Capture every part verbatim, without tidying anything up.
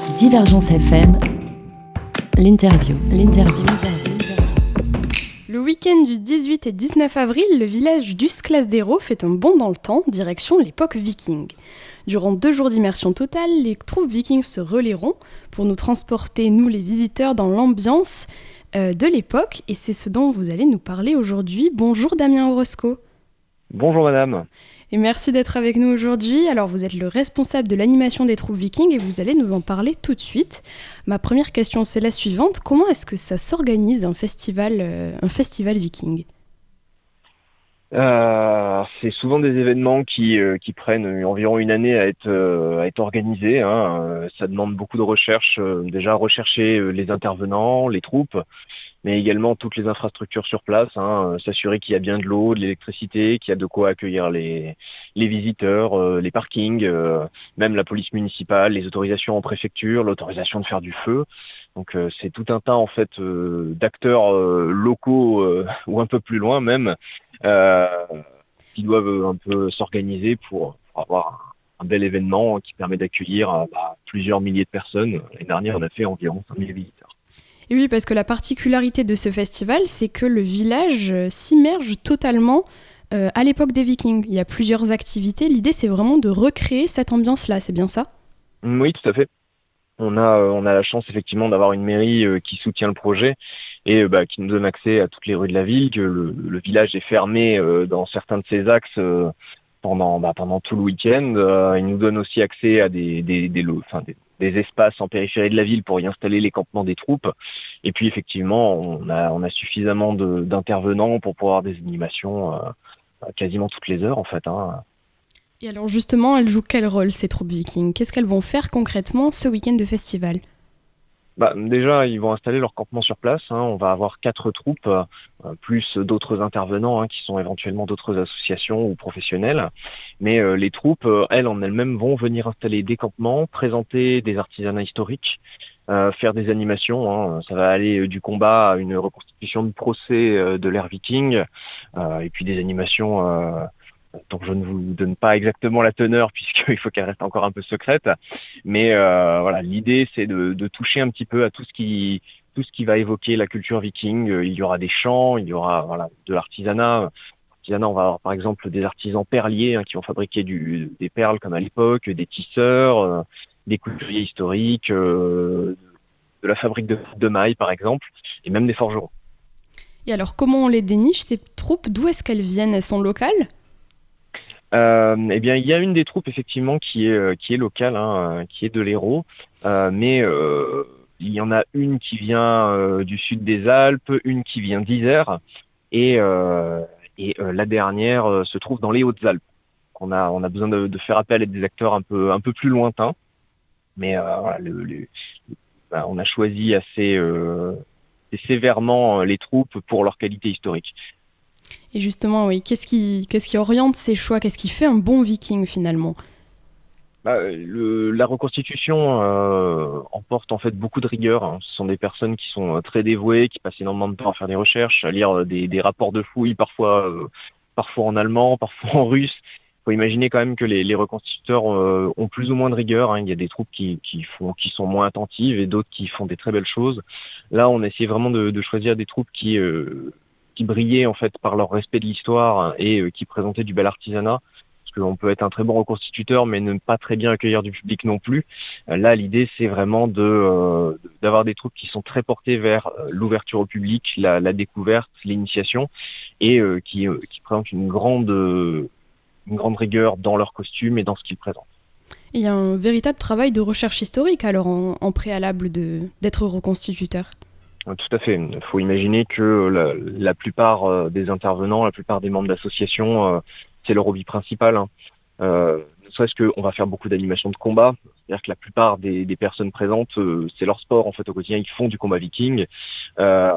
Divergence F M, l'interview, l'interview. Le week-end du dix-huit et dix-neuf avril, le village d'Uskladero fait un bond dans le temps, direction l'époque viking. Durant deux jours d'immersion totale, les troupes vikings se relayeront pour nous transporter, nous les visiteurs, dans l'ambiance euh, de l'époque. Et c'est ce dont vous allez nous parler aujourd'hui. Bonjour Damien Orozco. Bonjour madame. Et merci d'être avec nous aujourd'hui. Alors vous êtes le responsable de l'animation des troupes vikings et vous allez nous en parler tout de suite. Ma première question c'est la suivante. Comment est-ce que ça s'organise un festival, euh, un festival viking ? Euh, c'est souvent des événements qui, euh, qui prennent environ une année à être, euh, à être organisés. Hein. Euh, ça demande beaucoup de recherche. Euh, déjà rechercher euh, les intervenants, les troupes, mais également toutes les infrastructures sur place. Hein. Euh, s'assurer qu'il y a bien de l'eau, de l'électricité, qu'il y a de quoi accueillir les, les visiteurs, euh, les parkings, euh, même la police municipale, les autorisations en préfecture, l'autorisation de faire du feu. Donc euh, c'est tout un tas en fait euh, d'acteurs euh, locaux euh, ou un peu plus loin même. Euh, qui doivent un peu s'organiser pour, pour avoir un, un bel événement qui permet d'accueillir euh, bah, plusieurs milliers de personnes. L'année dernière, on a fait environ cinq mille visiteurs. Et oui, parce que la particularité de ce festival, c'est que le village euh, s'immerge totalement euh, à l'époque des Vikings. Il y a plusieurs activités. L'idée, c'est vraiment de recréer cette ambiance-là, c'est bien ça ? Oui, tout à fait. On a, on a la chance effectivement d'avoir une mairie euh, qui soutient le projet et euh, bah, qui nous donne accès à toutes les rues de la ville, que le, le village est fermé euh, dans certains de ses axes euh, pendant, bah, pendant tout le week-end. Euh, il nous donne aussi accès à des, des, des, lots, enfin, des, des espaces en périphérie de la ville pour y installer les campements des troupes. Et puis effectivement, on a, on a suffisamment de, d'intervenants pour pouvoir avoir des animations euh, quasiment toutes les heures en fait. Hein. Et alors justement, elles jouent quel rôle ces troupes vikings ? Qu'est-ce qu'elles vont faire concrètement ce week-end de festival ? Bah, déjà, ils vont installer leur campement sur place. Hein. On va avoir quatre troupes, euh, plus d'autres intervenants hein, qui sont éventuellement d'autres associations ou professionnels. Mais euh, les troupes, euh, elles, en elles-mêmes, vont venir installer des campements, présenter des artisanats historiques, euh, faire des animations. Hein. Ça va aller euh, du combat à une reconstitution de procès euh, de l'ère viking, euh, et puis des animations... Euh, Donc je ne vous donne pas exactement la teneur puisqu'il faut qu'elle reste encore un peu secrète. Mais euh, voilà, l'idée c'est de, de toucher un petit peu à tout ce qui tout ce qui va évoquer la culture viking. Il y aura des chants, il y aura voilà, de l'artisanat. L'artisanat, on va avoir par exemple des artisans perliers hein, qui vont fabriquer du, des perles comme à l'époque, des tisseurs, euh, des couturiers historiques, euh, de la fabrique de, de mailles par exemple, et même des forgerons. Et alors comment on les déniche ces troupes ? D'où est-ce qu'elles viennent ? Elles sont locales ? Euh, eh bien, il y a une des troupes effectivement qui est euh, qui est locale, hein, euh, qui est de l'Hérault, euh, mais euh, il y en a une qui vient euh, du sud des Alpes, une qui vient d'Isère, et euh, et euh, la dernière euh, se trouve dans les Hautes-Alpes. On a on a besoin de, de faire appel à des acteurs un peu un peu plus lointains, mais euh, voilà, le, le, bah, on a choisi assez, euh, assez sévèrement euh, les troupes pour leur qualité historique. Et justement, oui, qu'est-ce qui, qu'est-ce qui oriente ces choix ? Qu'est-ce qui fait un bon viking finalement ? Bah, le, la reconstitution euh, emporte en fait beaucoup de rigueur. Hein. Ce sont des personnes qui sont euh, très dévouées, qui passent énormément de temps à faire des recherches, à lire euh, des, des rapports de fouilles, parfois, euh, parfois en allemand, parfois en russe. Il faut imaginer quand même que les, les reconstituteurs euh, ont plus ou moins de rigueur. Hein. Il y a des troupes qui, qui, font, qui sont moins attentives et d'autres qui font des très belles choses. Là, on a essayé vraiment de, de choisir des troupes qui... Euh, qui brillaient en fait par leur respect de l'histoire et euh, qui présentaient du bel artisanat. Parce qu'on peut être un très bon reconstituteur, mais ne pas très bien accueillir du public non plus. Euh, là, l'idée, c'est vraiment de euh, d'avoir des troupes qui sont très portées vers euh, l'ouverture au public, la, la découverte, l'initiation, et euh, qui, euh, qui présentent une grande, euh, une grande rigueur dans leurs costumes et dans ce qu'ils présentent. Il y a un véritable travail de recherche historique alors en, en préalable de, d'être reconstituteur. Tout à fait. Il faut imaginer que la, la plupart des intervenants, la plupart des membres d'associations, euh, c'est leur hobby principal. Hein. Euh, ne serait-ce qu'on va faire beaucoup d'animations de combat. C'est-à-dire que la plupart des, des personnes présentes, euh, c'est leur sport en fait au quotidien. Ils font du combat viking. Euh,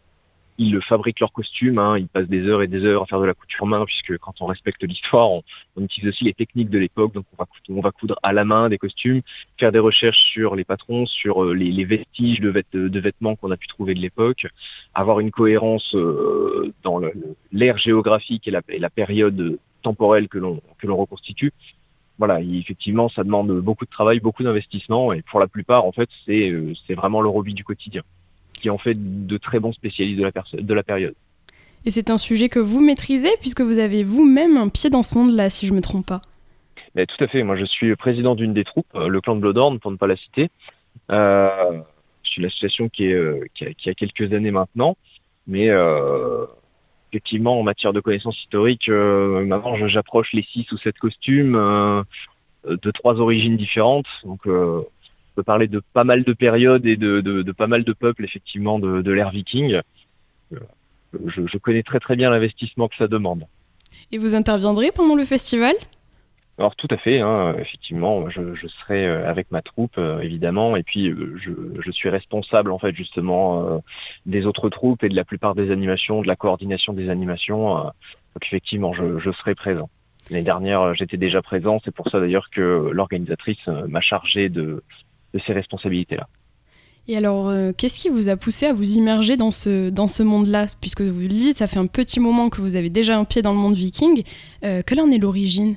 Ils le fabriquent leurs costumes, hein, ils passent des heures et des heures à faire de la couture main, puisque quand on respecte l'histoire, on, on utilise aussi les techniques de l'époque, donc on va, on va coudre à la main des costumes, faire des recherches sur les patrons, sur euh, les, les vestiges de, vêt, de vêtements qu'on a pu trouver de l'époque, avoir une cohérence euh, dans le, le, l'ère géographique et la, et la période temporelle que l'on, que l'on reconstitue. voilà, il- effectivement, ça demande beaucoup de travail, beaucoup d'investissement, et pour la plupart, en fait, c'est euh, c'est vraiment leur hobby du quotidien, qui en fait de très bons spécialistes de la, perso- de la période. Et c'est un sujet que vous maîtrisez puisque vous avez vous-même un pied dans ce monde-là, si je me trompe pas. Mais tout à fait, moi je suis président d'une des troupes, euh, le clan de Bloodhorn, pour ne pas la citer. Euh, c'est une association qui, est, euh, qui, a, qui a quelques années maintenant, mais euh, effectivement, en matière de connaissances historiques, euh, maintenant je- j'approche les six ou sept costumes euh, de trois origines différentes. Donc, euh, on peut parler de pas mal de périodes et de, de, de pas mal de peuples, effectivement, de, de l'ère viking. Euh, Je, je connais très très bien l'investissement que ça demande. Et vous interviendrez pendant le festival? Alors tout à fait, hein, effectivement, je, je serai euh, avec ma troupe, euh, évidemment, et puis euh, je, je suis responsable en fait justement euh, des autres troupes et de la plupart des animations, de la coordination des animations. euh, donc effectivement, je, je serai présent. L'année dernière, euh, j'étais déjà présent, c'est pour ça d'ailleurs que l'organisatrice euh, m'a chargé de, de ces responsabilités-là. Et alors, euh, qu'est-ce qui vous a poussé à vous immerger dans ce, dans ce monde-là? Puisque vous le dites, ça fait un petit moment que vous avez déjà un pied dans le monde viking. Euh, quelle en est l'origine?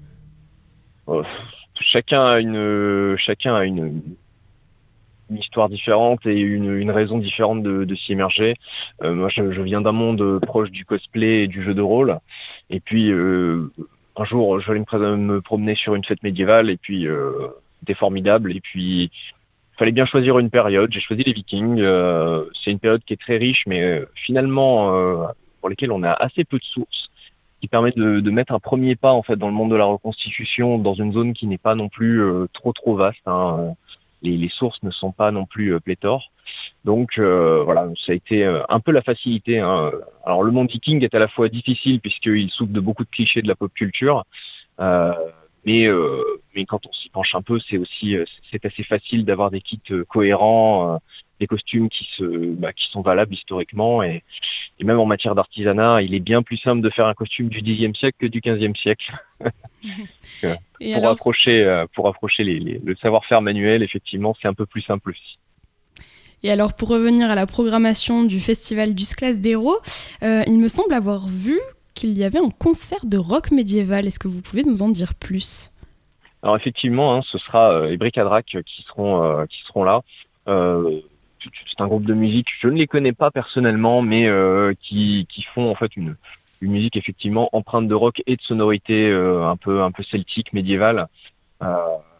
Euh, chacun a une, chacun a une, une histoire différente et une, une raison différente de, de s'y immerger. Euh, moi, je, je viens d'un monde euh, proche du cosplay et du jeu de rôle. Et puis, euh, un jour, je allais me, pré- me promener sur une fête médiévale et puis euh, c'était formidable. Et puis, il fallait bien choisir une période. J'ai choisi les Vikings. Euh, c'est une période qui est très riche, mais euh, finalement, euh, pour lesquelles on a assez peu de sources, qui permet de, de mettre un premier pas en fait dans le monde de la reconstitution dans une zone qui n'est pas non plus euh, trop trop vaste, hein. Les, les sources ne sont pas non plus euh, pléthores. Donc euh, voilà, ça a été euh, un peu la facilité, hein. Alors le monde viking est à la fois difficile puisqu'il souffre de beaucoup de clichés de la pop culture, euh, mais, euh, mais quand on s'y penche un peu, c'est aussi euh, c'est assez facile d'avoir des kits euh, cohérents, euh, des costumes qui se bah, qui sont valables historiquement et, et même en matière d'artisanat, il est bien plus simple de faire un costume du dixième siècle que du quinzième siècle. Euh, Et pour alors, approcher euh, pour approcher les, les- le savoir-faire manuel, effectivement, c'est un peu plus simple aussi. et alors, pour revenir à la programmation du festival du Sclas d'Hérault, euh, il me semble avoir vu qu'il y avait un concert de rock médiéval. Est-ce que vous pouvez nous en dire plus? Alors effectivement, hein, ce sera euh, les Bric-à-Drac qui seront euh, qui seront là. Euh, c'est un groupe de musique, je ne les connais pas personnellement, mais euh, qui, qui font en fait une, une musique effectivement empreinte de rock et de sonorité euh, un peu un peu celtique, médiévale. Euh,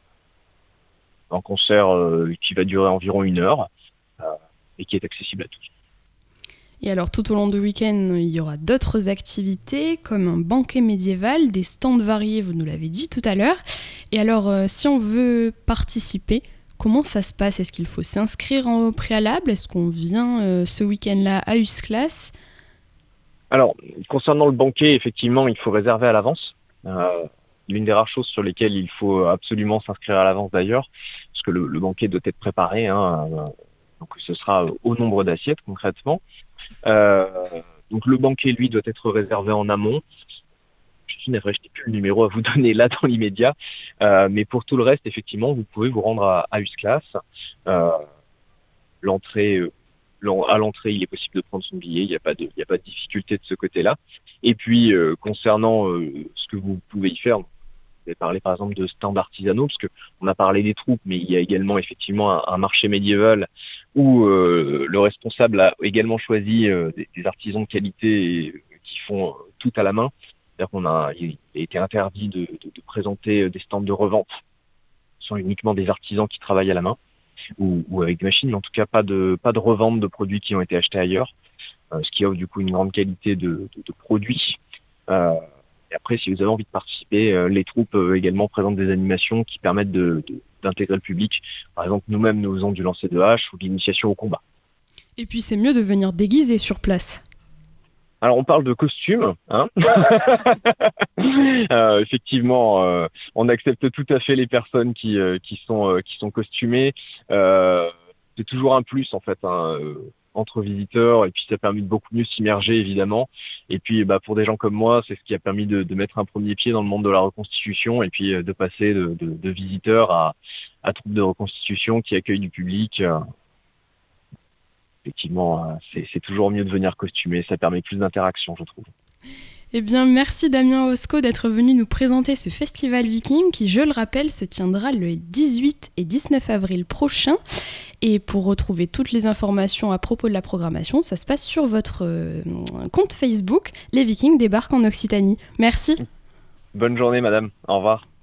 un concert euh, qui va durer environ une heure euh, et qui est accessible à tous. Et alors, tout au long du week-end, il y aura d'autres activités comme un banquet médiéval, des stands variés, vous nous l'avez dit tout à l'heure. Et alors, euh, si on veut participer, comment ça se passe? Est-ce qu'il faut s'inscrire au préalable? Est-ce qu'on vient euh, ce week-end-là à Usclas? Alors, concernant le banquet, effectivement, il faut réserver à l'avance. Euh, l'une des rares choses sur lesquelles il faut absolument s'inscrire à l'avance d'ailleurs, parce que le, le banquet doit être préparé, hein, euh, donc ce sera au nombre d'assiettes concrètement. Euh, donc le banquet, lui, doit être réservé en amont. Je suis navré, je n'ai plus le numéro à vous donner là dans l'immédiat, euh, mais pour tout le reste, effectivement, vous pouvez vous rendre à, à Usclas. Euh, l'entrée, euh, l'en- à l'entrée, il est possible de prendre son billet, il n'y a pas de, il y a pas de difficulté de ce côté-là. Et puis, euh, concernant euh, ce que vous pouvez y faire, vous avez parlé par exemple de stands artisanaux, parce que on a parlé des troupes, mais il y a également effectivement un, un marché médiéval où euh, le responsable a également choisi euh, des, des artisans de qualité et, euh, qui font euh, tout à la main. C'est-à-dire qu'on a, il a été interdit de, de- de présenter euh, des stands de revente. Ce sont uniquement des artisans qui travaillent à la main ou, ou avec des machines, mais en tout cas pas de pas de revente de produits qui ont été achetés ailleurs, euh, ce qui offre du coup une grande qualité de, de- de produits. Euh, et après, si vous avez envie de participer, euh, les troupes euh, également présentent des animations qui permettent de- de- d'intégrer le public. Par exemple, nous-mêmes, nous faisons du lancer de hache ou de l'initiation au combat. Et puis, c'est mieux de venir déguisé sur place. Alors, on parle de costumes, hein. Euh, effectivement, euh, on accepte tout à fait les personnes qui, euh, qui sont, euh, qui sont costumées. Euh, c'est toujours un plus, en fait, hein, euh, entre visiteurs, et puis ça permet de beaucoup mieux s'immerger, évidemment. Et puis, bah, pour des gens comme moi, c'est ce qui a permis de, de mettre un premier pied dans le monde de la reconstitution, et puis euh, de passer de, de, de visiteurs à, à troupe de reconstitution qui accueille du public. Euh, effectivement, euh, c'est, c'est toujours mieux de venir costumé, ça permet plus d'interaction, je trouve. Eh bien, merci Damien Osco d'être venu nous présenter ce festival Viking qui, je le rappelle, se tiendra le dix-huit et dix-neuf avril prochain. Et pour retrouver toutes les informations à propos de la programmation, ça se passe sur votre euh, compte Facebook. Les Vikings débarquent en Occitanie. Merci. Bonne journée, madame. Au revoir.